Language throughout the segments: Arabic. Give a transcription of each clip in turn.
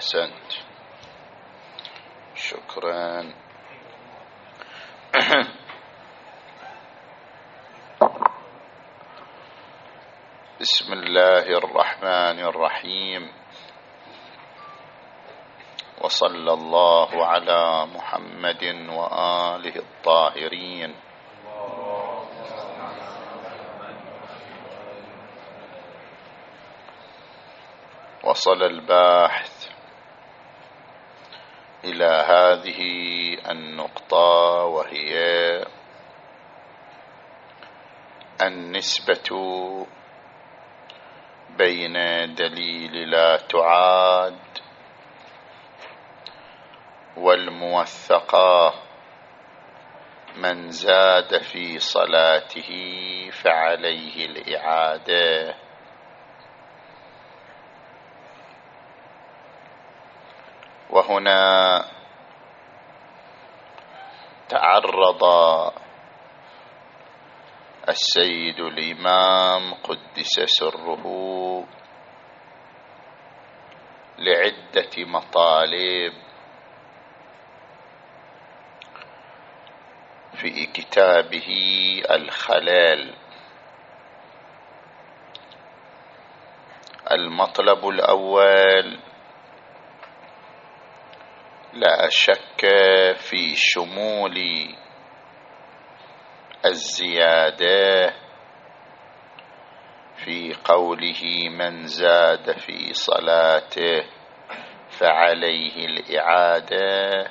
أحسنت، شكرا. بسم الله الرحمن الرحيم، وصلى الله على محمد وآله الطاهرين. وصل الباحث إلى هذه النقطة، وهي النسبة بين دليل لا تعاد والموثقة من زاد في صلاته فعليه الإعادة. وهنا تعرض السيد الإمام قدس سره لعدة مطالب في كتابه الخلال. المطلب الأول لا شك في شمول الزيادة في قوله من زاد في صلاته فعليه الإعادة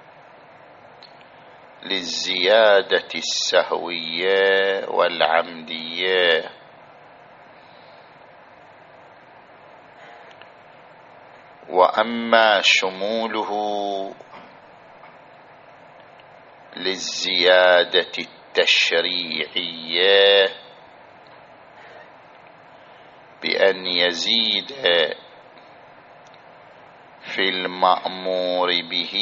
للزيادة السهوية والعمدية. وأما شموله للزيادة التشريعية بأن يزيد في المأمور به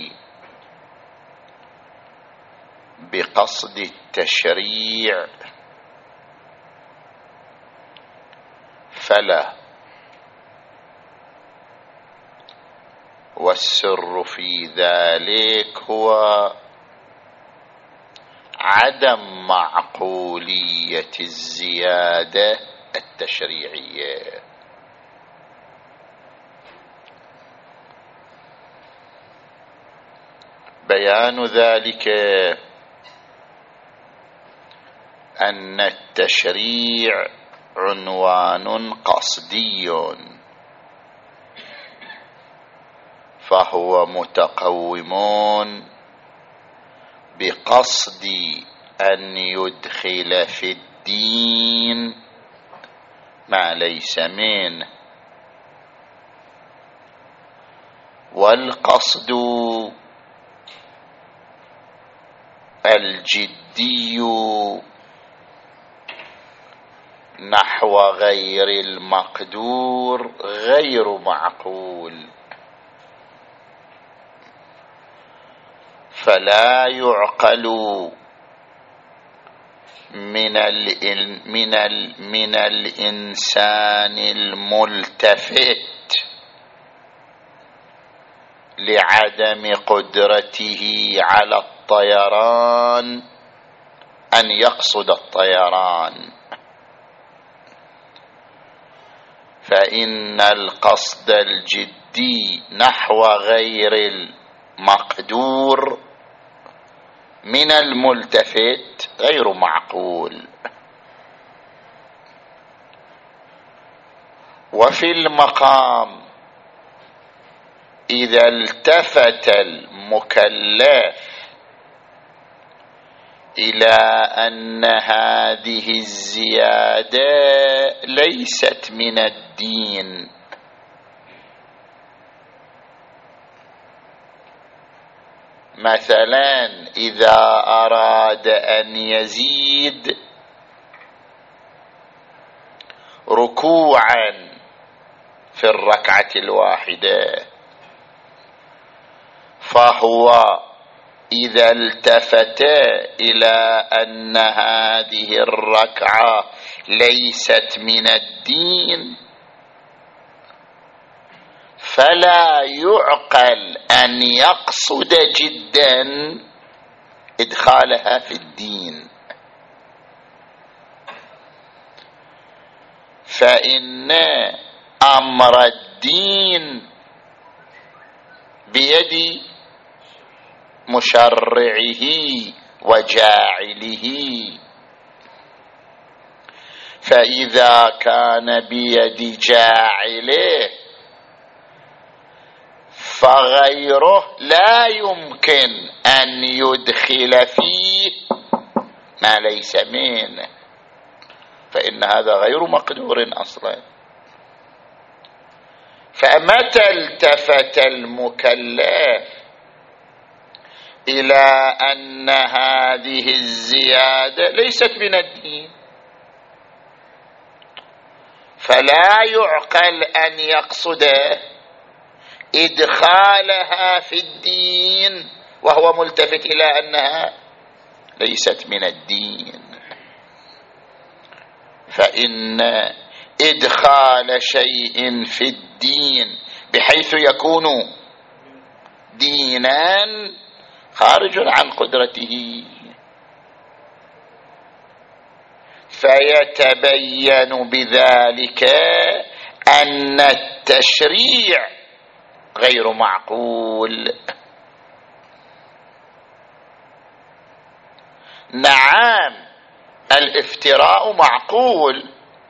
بقصد التشريع فلا، والسر في ذلك هو عدم معقولية الزيادة التشريعية. بيان ذلك أن التشريع عنوان قصدي، فهو متقوم بقصد أن يدخل في الدين ما ليس منه، والقصد الجدي نحو غير المقدور غير معقول، فلا يعقل من الإنسان الملتفت لعدم قدرته على الطيران أن يقصد الطيران، فإن القصد الجدي نحو غير المقدور من الملتفت غير معقول. وفي المقام إذا التفت المكلف إلى أن هذه الزيادة ليست من الدين، مثلا إذا أراد أن يزيد ركوعا في الركعة الواحدة، فهو إذا التفت إلى أن هذه الركعة ليست من الدين فلا يعقل أن يقصد جدا إدخالها في الدين، فإن أمر الدين بيد مشرعه وجاعله، فإذا كان بيد جاعله فغيره لا يمكن أن يدخل فيه ما ليس منه، فإن هذا غير مقدور أصلا. فمتى التفت المكلف إلى أن هذه الزيادة ليست من الدين، فلا يعقل أن يقصد إدخالها في الدين وهو ملتفت إلى أنها ليست من الدين. فإن إدخال شيء في الدين بحيث يكون دينا خارج عن قدرته، فيتبين بذلك أن التشريع غير معقول. نعم الافتراء معقول،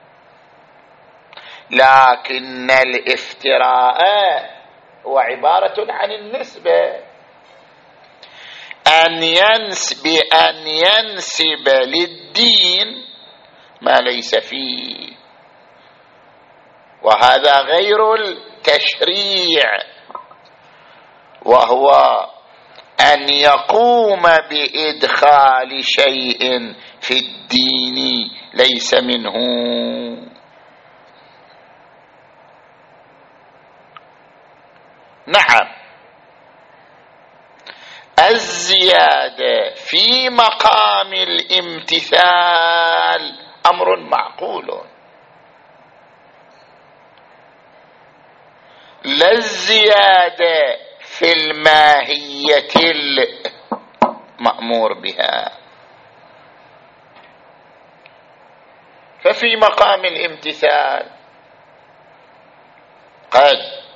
لكن الافتراء هو عبارة عن النسبة، بأن ينسب للدين ما ليس فيه، وهذا غير التشريع، وهو أن يقوم بإدخال شيء في الدين ليس منه. نعم الزيادة في مقام الامتثال أمر معقول، لا الزيادة في الماهية المأمور بها. ففي مقام الامتثال قد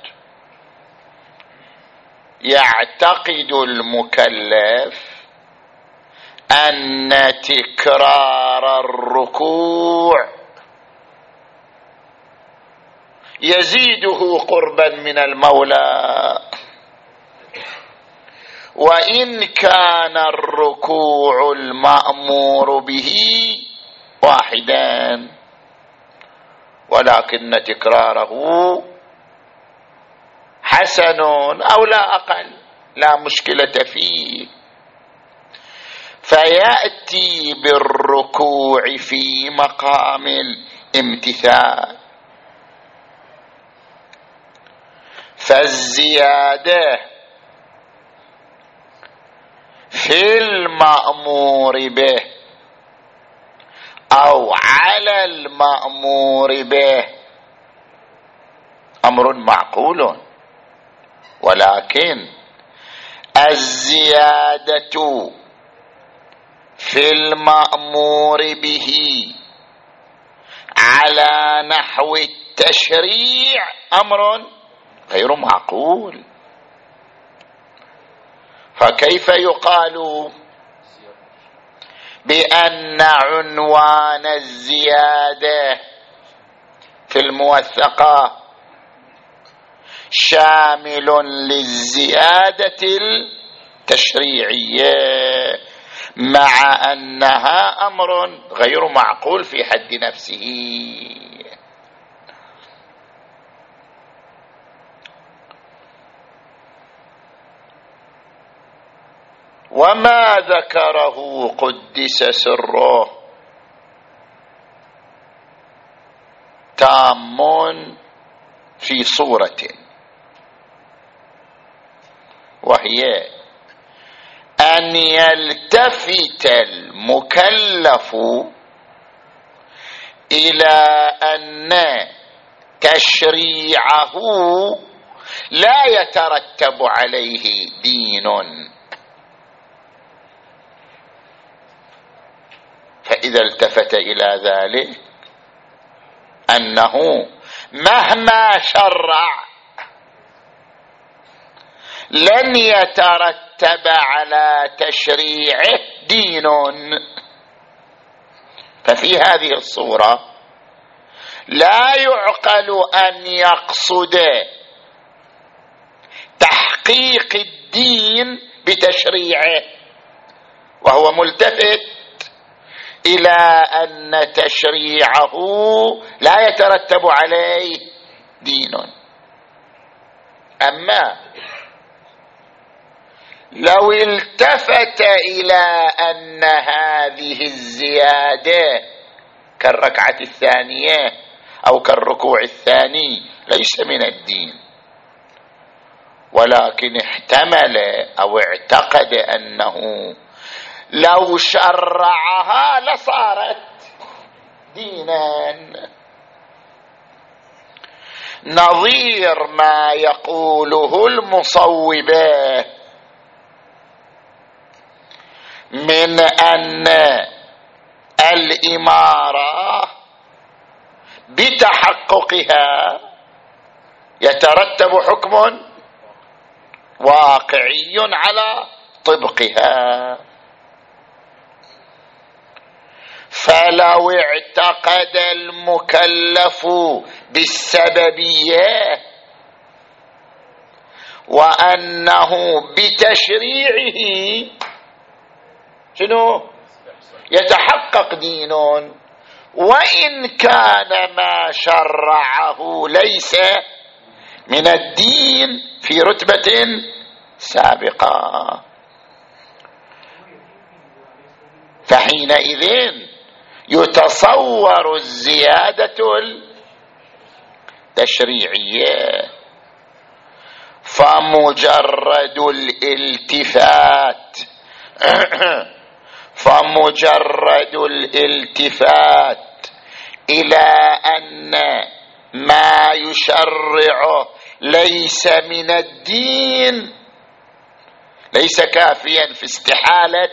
يعتقد المكلف أن تكرار الركوع يزيده قربا من المولى، وإن كان الركوع المأمور به واحدا، ولكن تكراره حسن أو لا أقل، لا مشكلة فيه، فيأتي بالركوع في مقام الامتثال. فالزيادة في المأمور به أو على المأمور به أمر معقول، ولكن الزيادة في المأمور به على نحو التشريع أمر غير معقول. فكيف يقال بأن عنوان الزيادة في الموثقة شامل للزيادة التشريعية مع أنها أمر غير معقول في حد نفسه؟ وما ذكره قدس سره تام في صورة، وهي أن يلتفت المكلف إلى أن تشريعه لا يترتب عليه دين. فإذا التفت إلى ذلك أنه مهما شرع لن يترتب على تشريعه دين، ففي هذه الصورة لا يعقل أن يقصد تحقيق الدين بتشريعه، وهو ملتفت إلى أن تشريعه لا يترتب عليه دين. أما لو التفت إلى أن هذه الزيادة كالركعة الثانية أو كالركوع الثاني ليس من الدين، ولكن احتمل أو اعتقد أنه لو شرعها لصارت دينا، نظير ما يقوله المصوبة من أن الإمارة بتحققها يترتب حكم واقعي على طبقها. فلو اعتقد المكلف بالسببية وأنه بتشريعه شنو يتحقق دين، وإن كان ما شرعه ليس من الدين في رتبة سابقة، فحينئذ يتصور الزيادة التشريعية. فمجرد الالتفات إلى أن ما يشرعه ليس من الدين ليس كافيا في استحالة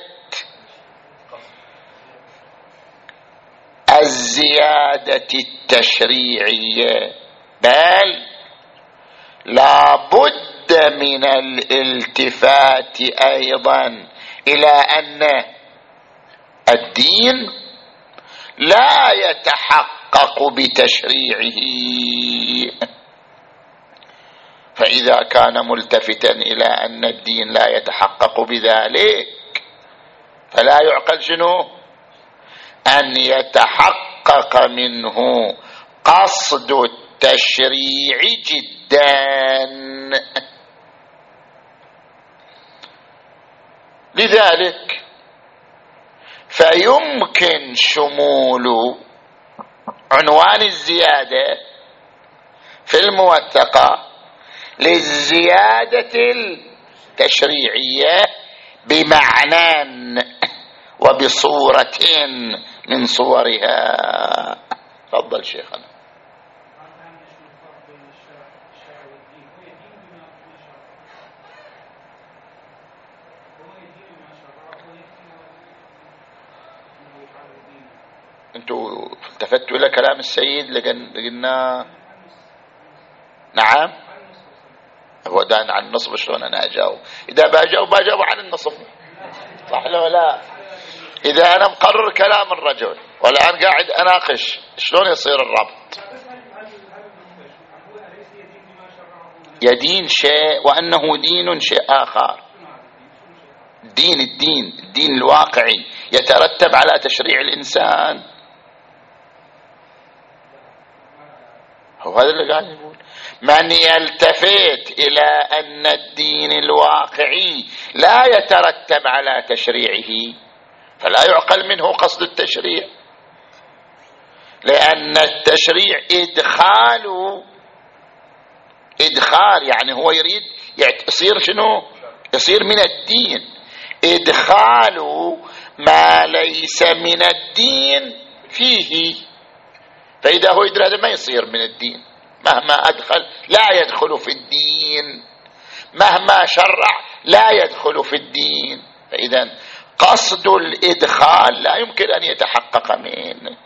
الزيادة التشريعية، بل لا بد من الالتفات أيضا إلى أن الدين لا يتحقق بتشريعه. فإذا كان ملتفتا إلى أن الدين لا يتحقق بذلك فلا يعقل شنو أن يتحقق منه قصد التشريع جدا. لذلك فيمكن شمول عنوان الزيادة في الموثقة للزيادة التشريعية بمعنى وبصورة من صورها. تفضل شيخنا. انتوا التفتوا الى كلام السيد لقلنا نعم. هو دان عن النصب، شلون انا اجاوب؟ اذا بجاوب عن النصب صح لو لا؟ اذا انا مقرر كلام الرجل والان قاعد اناقش شلون يصير الربط؟ يدين شيء وانه دين شيء اخر. الدين الواقعي يترتب على تشريع الانسان، هو هذا اللي قاعد يقول. من يلتفت إلى أن الدين الواقعي لا يترتب على تشريعه فلا يعقل منه قصد التشريع، لأن التشريع إدخال يعني هو يريد يصير شنو؟ يصير من الدين، إدخال ما ليس من الدين فيه. فإذا هو يدري هذا ما يصير من الدين، مهما أدخل لا يدخل في الدين، مهما شرع لا يدخل في الدين. فإذا قصد الإدخال لا يمكن أن يتحقق منه.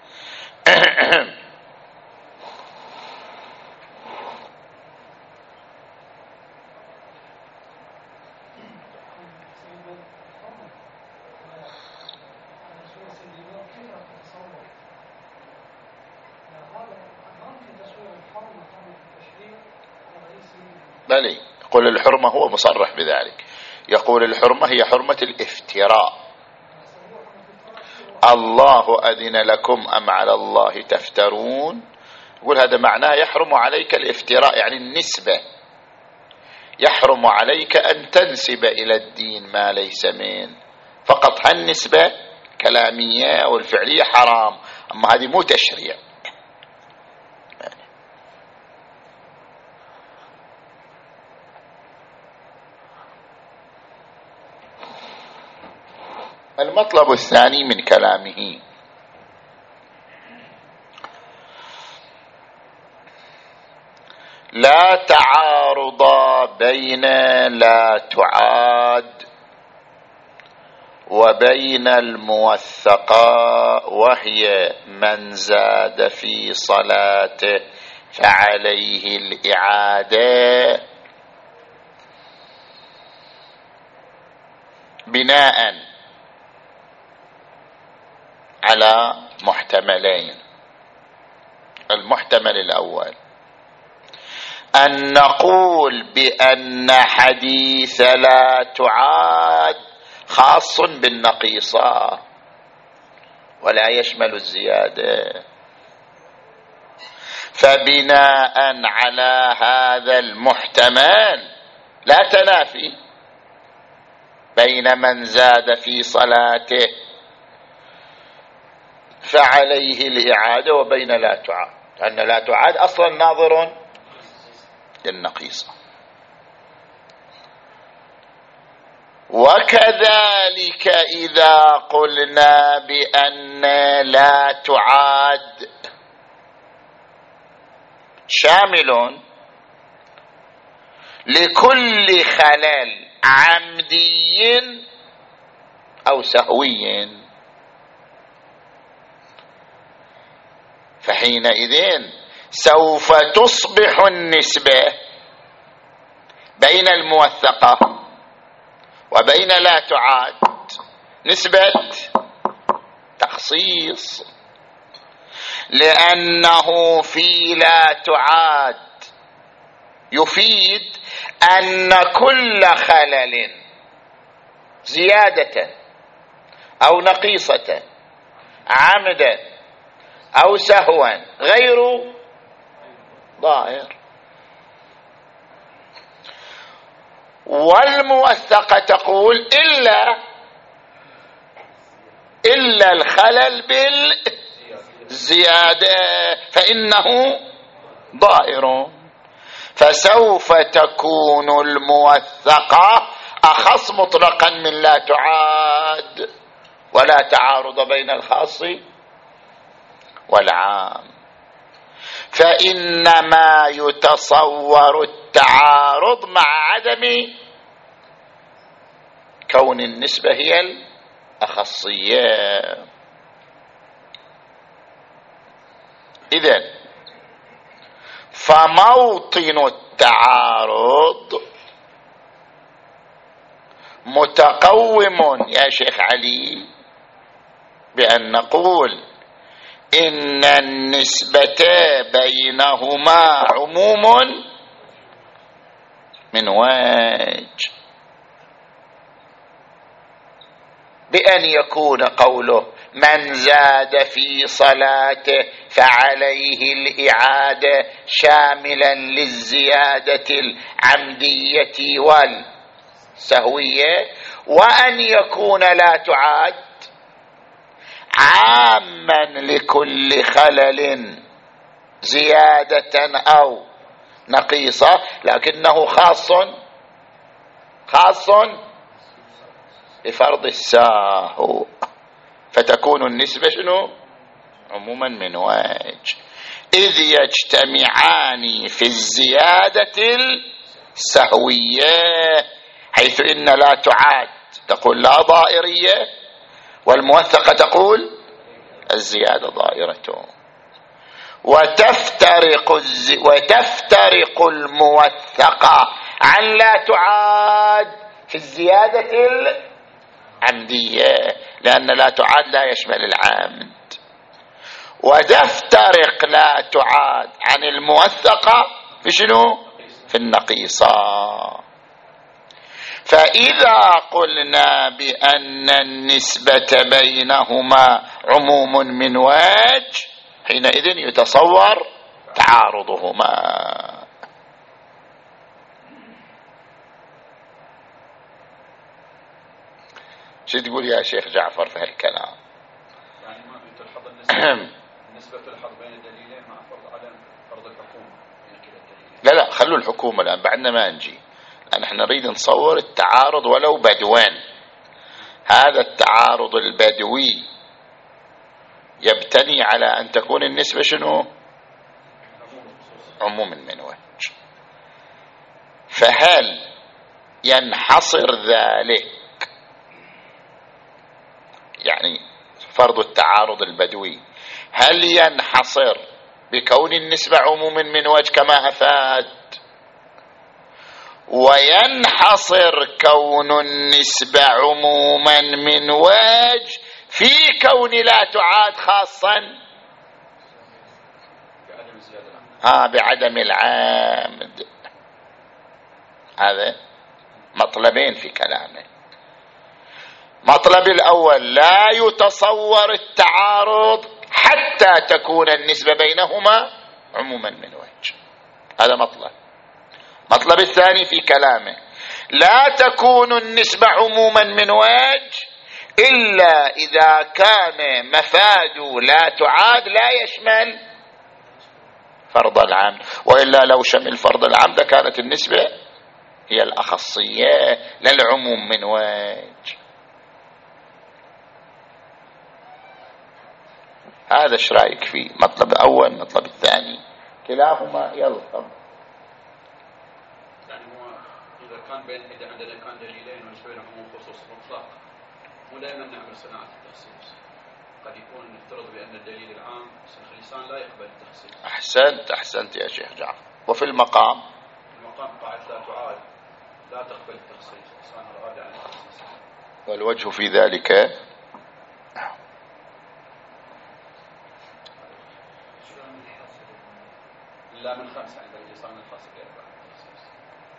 بلي يقول الحرمة، هو مصرح بذلك، يقول الحرمة هي حرمة الافتراء. الله أذن لكم أم على الله تفترون، يقول هذا معناه يحرم عليك الافتراء، يعني النسبة، يحرم عليك أن تنسب إلى الدين ما ليس منه. فقط هالنسبة كلامية أو الفعلية حرام، أما هذه مو تشريع. المطلب الثاني من كلامه: لا تعارض بين لا تعاد وبين الموثقة، وهي من زاد في صلاته فعليه الإعادة، بناء على محتملين. المحتمل الأول أن نقول بأن حديث لا تعاد خاص بالنقيصة ولا يشمل الزيادة، فبناء على هذا المحتمل لا تنافي بين من زاد في صلاته فعليه الإعادة وبين لا تعاد، لأن لا تعاد أصلا ناظر للنقيصة. وكذلك إذا قلنا بأن لا تعاد شامل لكل خلل عمدي أو سهوي، فحينئذ سوف تصبح النسبة بين الموثقة وبين لا تعاد نسبة تخصيص، لأنه في لا تعاد يفيد أن كل خلل زيادة أو نقيصة عمدا أو سهوا غير ضائر. والموثقة تقول إلا الخلل بالزيادة فإنه ضائر، فسوف تكون الموثقة أخص مطلقا من لا تعاد، ولا تعارض بين الخاص والعام. فإنما يتصور التعارض مع عدم كون النسبة هي الأخصية. إذن فموطن التعارض متقوم يا شيخ علي بأن نقول إن النسبة بينهما عموم من وجه، بأن يكون قوله من زاد في صلاته فعليه الإعادة شاملا للزيادة العمدية والسهوية، وأن يكون لا تعاد عاما لكل خلل زيادة أو نقيصة، لكنه خاص بفرض الساهو، فتكون النسبة شنو؟ عموما من وجه. إذ يجتمعان في الزيادة السهوية، حيث إن لا تعاد تقول لا ضائرية، والموثقة تقول الزيادة ضائرة. وتفترق الموثقة عن لا تعاد في الزيادة العمدية، لأن لا تعاد لا يشمل العمد، وتفترق لا تعاد عن الموثقة في شنو؟ في النقيصة. فإذا قلنا بأن النسبة بينهما عموم من وجه، حينئذ يتصور تعارضهما. شو تقول يا شيخ جعفر في هالكلام؟ يعني ما تلحظ النسبة تلحظ بين الدليلين مع فرض الحكومة بين كلا الدليلين. لا خلوا الحكومة الآن، بعدنا ما نجي، لأن احنا نريد نصور التعارض ولو بدوان. هذا التعارض البدوي يبتني على أن تكون النسبة شنو؟ عموم من وجه. فهل ينحصر ذلك، يعني فرض التعارض البدوي هل ينحصر بكون النسبة عموم من وجه كما أفاد، وينحصر كون النسبة عموما من وجه في كون لا تعاد خاصا بعدم العامد؟ هذا مطلبين في كلامه. مطلب الأول لا يتصور التعارض حتى تكون النسبة بينهما عموما من وجه، هذا مطلب. مطلب الثاني في كلامه لا تكون النسبة عموما من وجه إلا إذا كان مفاد لا تعاد لا يشمل فرض العمد، وإلا لو شمل فرض العمد كانت النسبة هي الأخصية لا العموم من وجه. هذا ايش رايك فيه؟ مطلب اول مطلب الثاني كلاهما يلا طبعا. يعني هو اذا عندنا كان دليلين ونسبة عموم خصوص مطلق، مو دائما نعمل صناعة التخصيص. قد يكون نفترض بان الدليل العام اللسان لا يقبل التخصيص. احسنت يا شيخ جعفر. وفي المقام قاعدة لا تعاد لا تقبل التخصيص، لسان الغادي عن التخصيص. والوجه في ذلك لا من 5 عند اللسان الخاص بأربعة التخصيص.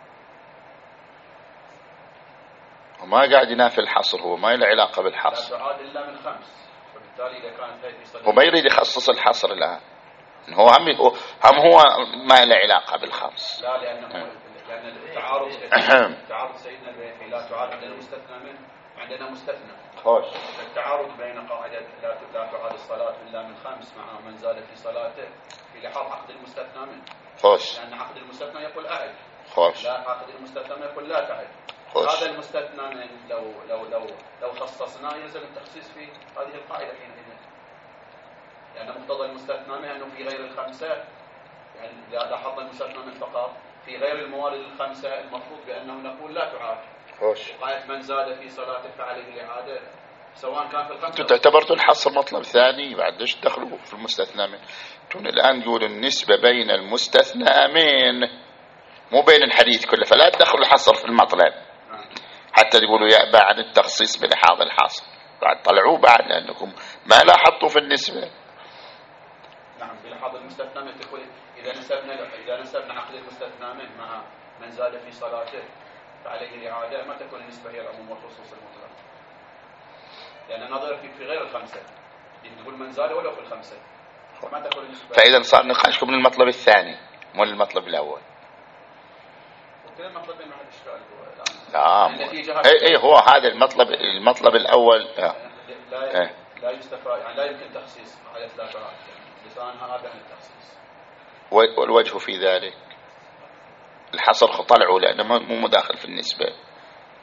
وما قاعد ينافي الحصر، هو ما له علاقة بالحصر. لا تعاد إلا من 5، فبالتالي إذا كانت هذه هو ما يريد يخصص الحصر الآن، هو ما له علاقة بالخمس. لا لأن التعارض سيدنا البيهقي لا تعاد عندنا مستثنى منه، عندنا مستثنى. خوش. التعارض بين قاعدة لا تعاد الصلاة إلا من 5 مع من زاد في صلاته في لحاظ عقد المستثنى منه. خوش. لأن عقد المستثنى يقول أعد. خوش. لا عقد المستثنى يقول لا تعد. خوش. هذا المستثنى من لو خصصناه يلزم التخصيص في هذه القاعدة حينئذ، لأن مقتضى المستثنى منه أنه في غير الخمسة، يعني لاحظنا المستثنى من فقط في غير الموارد الخمسة المفروض بأنه نقول لا تعاد. خوش. قاعدة من زاد في صلاته فعليه الإعادة سواء كان في الخمسة. تعتبرتوا الحصر مطلب ثاني بعد ليش تدخلوا في المستثنى من؟ تون الآن نقول النسبة بين المستثنى من مو بين الحديث كله، فلا تدخلوا الحصر في المطلب حتى تقولوا يأبى عن التخصيص بلحاظ الحاصل. بعد طلعوه بعد لأنكم ما لاحظتوا في النسبة. نعم بلحاظ المستثنى من تقول إذا نسبنا عقد المستثنى من مع من زاد في صلاته فعليه الإعادة ما تكون النسبة هي العموم والخصوص المطلق، لأن نظر في غير الخمسة تقول من زاد ولو في الخمسة ما تكون النسبة. فإذا صار نقاشكم من المطلب الثاني مو المطلب الأول. وكل المطلبين ما حد اشتغل اي هو هذا المطلب الأول. لا يستفاد، يعني لا يمكن تخصيص قاعدة لا تعاد، يعني لسانها هذا عن التخصيص. والوجه في ذلك الحصر طلعوا لأنه مو مداخل في النسبة،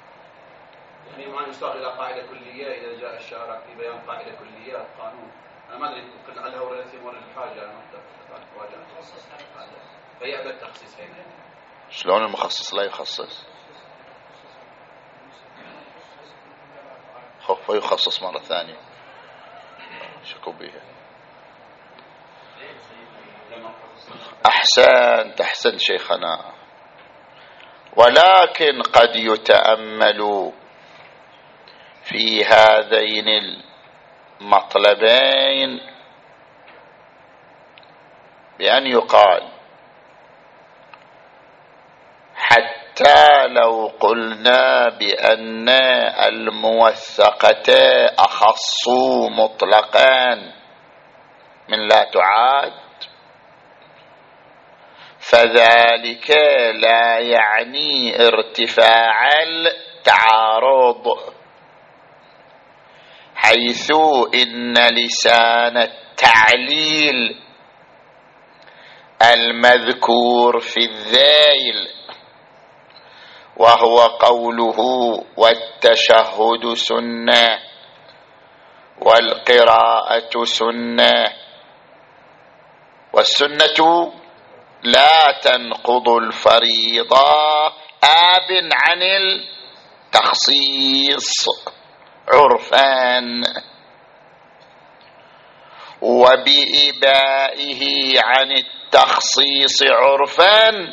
يعني ما يصار إلى قاعدة كلية إذا جاء الشارع في بيان قاعدة كلية قانون أنا ما أدري كل هل هو الذي يمر الحاجة فيأبى التخصيص هنا. شلون المخصص لا يخصص؟ خف يخصص مرة ثانية شكو بيها. أحسنت شيخنا، ولكن قد يتأمل في هذين المطلبين بأن يقال حتى لو قلنا بأن الموثقة أخص مطلقا من لا تعاد، فذلك لا يعني ارتفاع التعارض، حيث إن لسان التعليل المذكور في الذيل وهو قوله والتشهد سنة والقراءة سنة، والسنة لا تنقض الفريضة آب عن التخصيص عرفا، وبإبائه عن التخصيص عرفا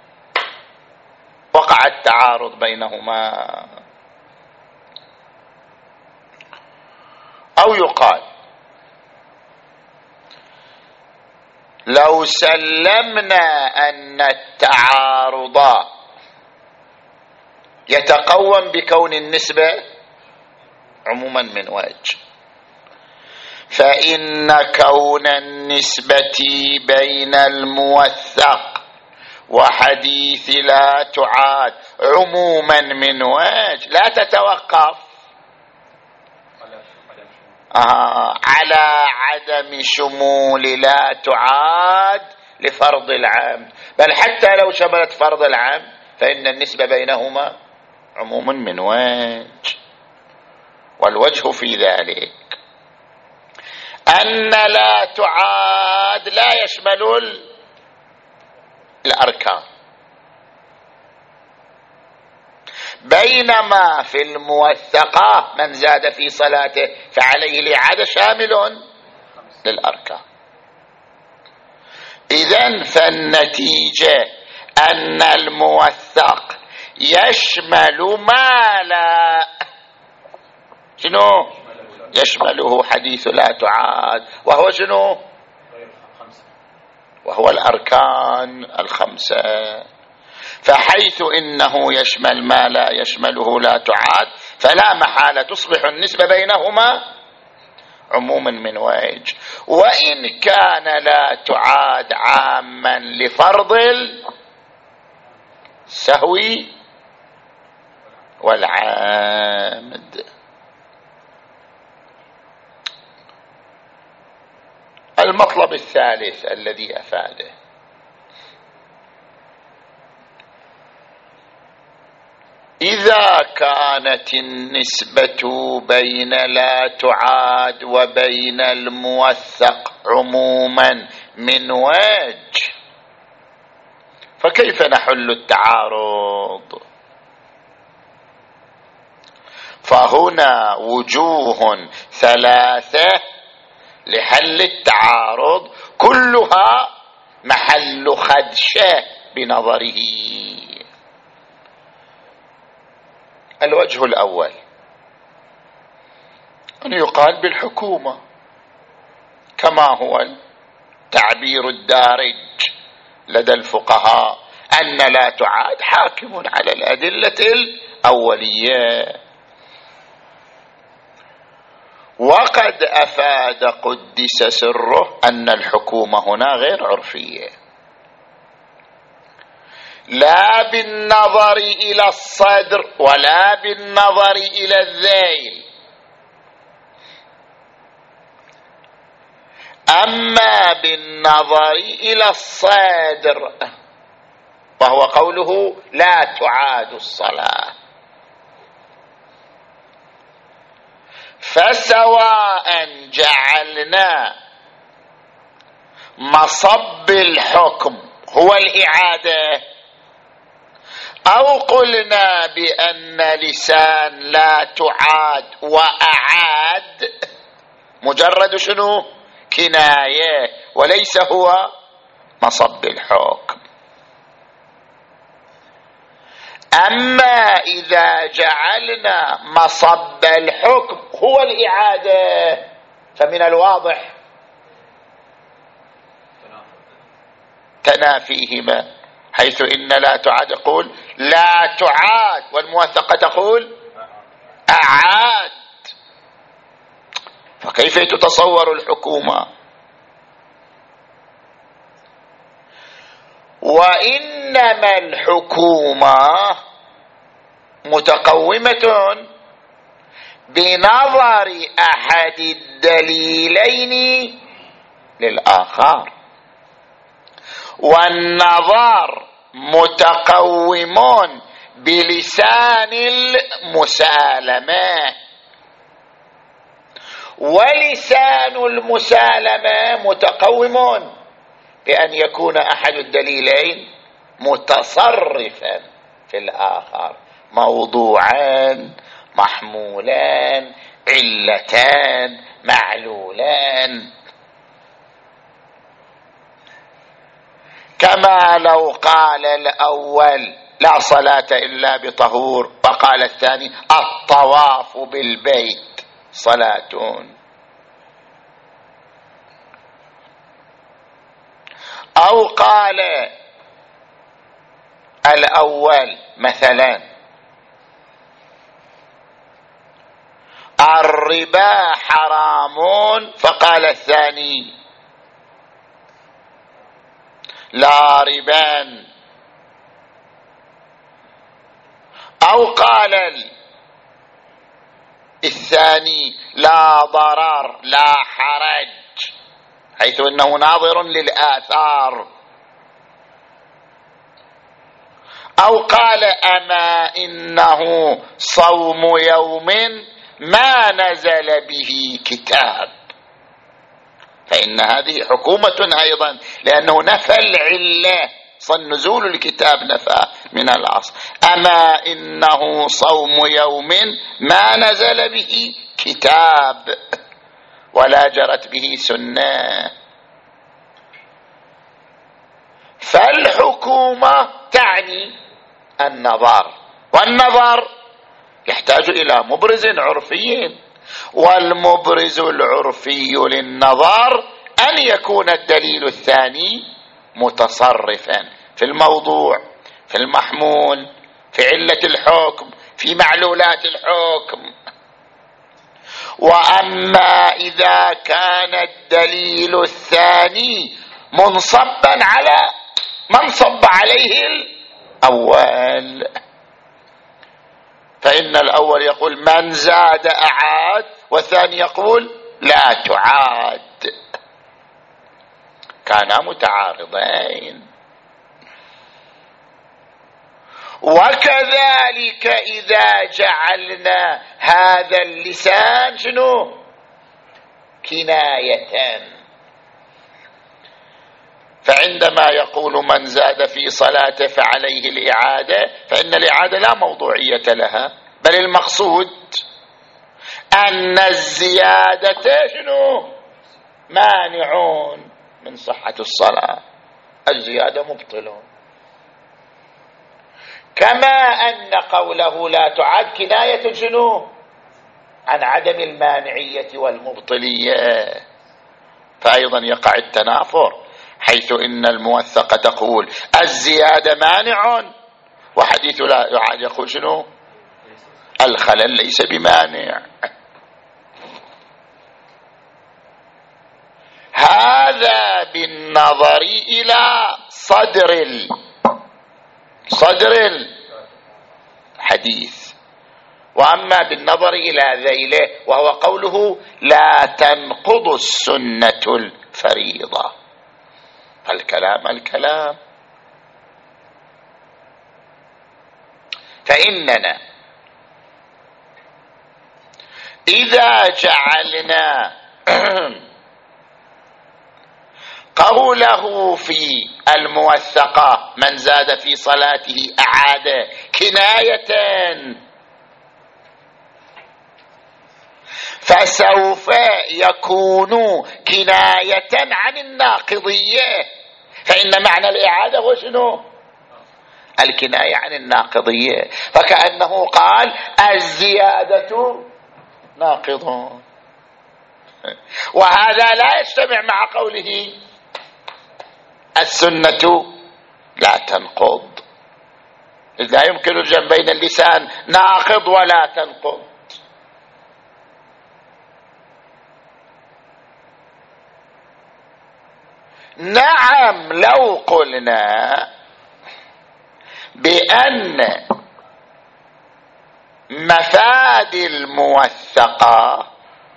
وقع التعارض بينهما. أو يقال لو سلمنا أن التعارض يتقوم بكون النسبة عموما من وجه، فإن كون النسبة بين الموثق وحديث لا تعاد عموما من وجه لا تتوقف على عدم شمول لا تعاد لفرض العام، بل حتى لو شملت فرض العام فإن النسبة بينهما عموما من وجه. والوجه في ذلك أن لا تعاد لا يشمل الأركان، بينما في الموثقة من زاد في صلاته فعليه الإعادة شامل للأركان. إذن فالنتيجة أن الموثق يشمل ما لا شنو يشمله حديث لا تعاد، وهو شنو؟ وهو الأركان الخمسة. فحيث إنه يشمل ما لا يشمله لا تعاد فلا محالة تصبح النسبة بينهما عموما من وجه، وإن كان لا تعاد عاما لفرض السهو والعامد. المطلب الثالث الذي أفاده إذا كانت النسبة بين لا تعاد وبين الموثق عموما من وجه فكيف نحل التعارض؟ فهنا وجوه ثلاثة لحل التعارض كلها محل خدشة بنظره. الوجه الأول أن يقال بالحكومة كما هو التعبير الدارج لدى الفقهاء أن لا تعاد حاكم على الأدلة الأولية. وقد أفاد قدس سره أن الحكومة هنا غير عرفية، لا بالنظر إلى الصدر ولا بالنظر إلى الذيل، أما بالنظر إلى الصدر وهو قوله لا تعاد الصلاة. فسواء جعلنا مصب الحكم هو الإعادة أو قلنا بأن لسان لا تعاد وأعاد مجرد شنو؟ كناية وليس هو مصب الحكم. أما إذا جعلنا مصب الحكم هو الإعادة فمن الواضح تنافيهما، حيث إن لا تعاد يقول لا تعاد والموثقة تقول أعاد، فكيف تتصور الحكومة؟ وإنما الحكومة متقومة بنظر أحد الدليلين للآخر، والنظر متقوم بلسان المسالمة، ولسان المسالمة متقوم بأن يكون أحد الدليلين متصرفا في الآخر، موضوعان محمولان علتان معلولان. كما لو قال الأول لا صلاة إلا بطهور فقال الثاني الطواف بالبيت صلاة، أو قال الأول مثلا الربا حرام فقال الثاني لا ربا، أو قال الثاني لا ضرر لا حرج، حيث إنه ناظر للآثار، أو قال أما إنه صوم يوم ما نزل به كتاب، فإن هذه حكومة أيضا، لأنه نفى العلة، نزول الكتاب نفى من الأصل. أما إنه صوم يوم ما نزل به كتاب ولا جرت به سنة، فالحكومة تعني النظر، والنظر يحتاج إلى مبرز عرفي، والمبرز العرفي للنظر أن يكون الدليل الثاني متصرفا في الموضوع، في المحمول، في علة الحكم، في معلولات الحكم. وأما إذا كان الدليل الثاني منصبا على من صب عليه الأول، فإن الأول يقول من زاد أعاد، والثاني يقول لا تعاد، كانا متعارضين. وكذلك إذا جعلنا هذا اللسان شنو؟ كناية، فعندما يقول من زاد في صلاته فعليه الإعادة، فإن الإعادة لا موضوعية لها، بل المقصود أن الزيادة شنو؟ مانعون من صحة الصلاة، الزيادة مبطلون. كما أن قوله لا تعاد كناية شنو؟ عن عدم المانعية والمبطلية، فأيضا يقع التنافر، حيث إن الموثقة تقول الزيادة مانع، وحديث لا يعاد يقول شنو؟ الخلل ليس بمانع. هذا بالنظر إلى صدر الحديث، وأما بالنظر إلى ذيله وهو قوله لا تنقض السنة الفريضة، الكلام فإننا إذا جعلنا قوله في الموثقة من زاد في صلاته أعاد كناية، فسوف يكون كناية عن الناقضية، فإن معنى الإعادة هو شنو؟ الكناية عن الناقضية، فكأنه قال الزيادة ناقض، وهذا لا يجتمع مع قوله السنة لا تنقض، إذ لا يمكن الجمع بين اللسان ناقض ولا تنقض. نعم، لو قلنا بأن مفاد الموثقة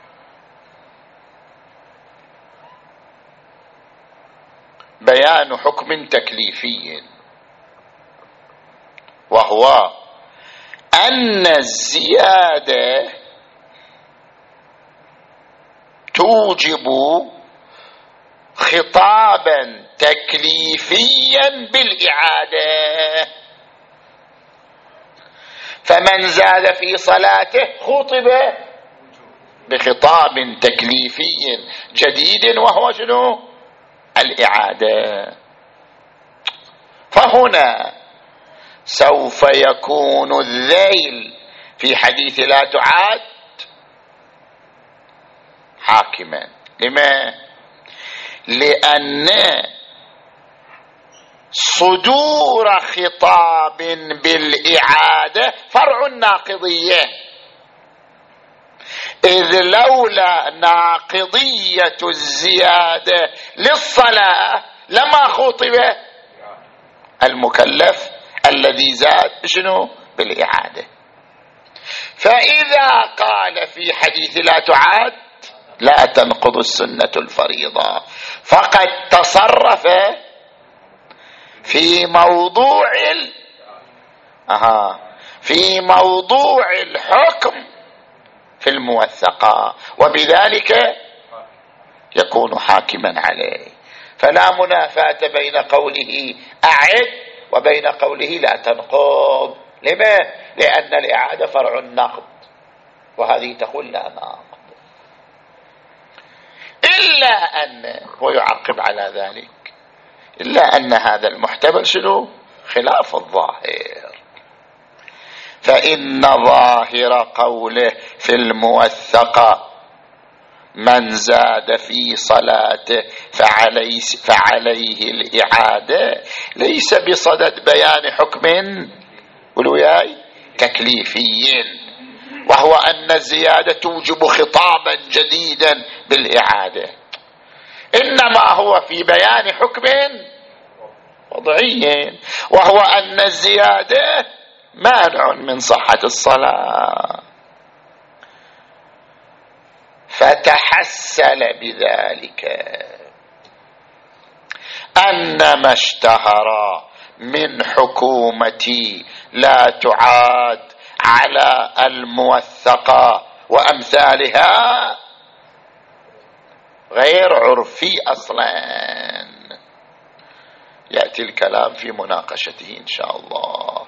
بيان حكم تكليفي، وهو أن الزيادة توجب خطابا تكليفيا بالإعادة، فمن زاد في صلاته خطب بخطاب تكليفي جديد وهو شنو؟ الإعادة. فهنا سوف يكون الذيل في حديث لا تعاد حاكما. لما؟ لأن صدور خطاب بالإعادة فرع الناقضية، إذ لولا ناقضية الزيادة للصلاة لما خطب المكلف الذي زاد شنو؟ بالإعادة. فإذا قال في حديث لا تعاد لا تنقض السنة الفريضة، فقد تصرف في موضوع الحكم في الموثقة، وبذلك يكون حاكما عليه. فلا منافاة بين قوله أعد وبين قوله لا تنقض. لما؟ لأن الإعادة فرع النقض، وهذه تقول لا نقض، إلا أن ويعقب على ذلك إلا أن هذا المحتمل شنو؟ خلاف الظاهر، فإن ظاهر قوله في الموثقة من زاد في صلاته فعليه الإعادة ليس بصدد بيان حكم ولوياي تكليفي، وهو أن الزيادة توجب خطابا جديدا بالإعادة، إنما هو في بيان حكم وضعي، وهو أن الزيادة مانع من صحة الصلاة. فتحسن بذلك أن ما اشتهر من حكومة لا تعاد على الموثقة وأمثالها غير عرفي أصلا، يأتي الكلام في مناقشته إن شاء الله.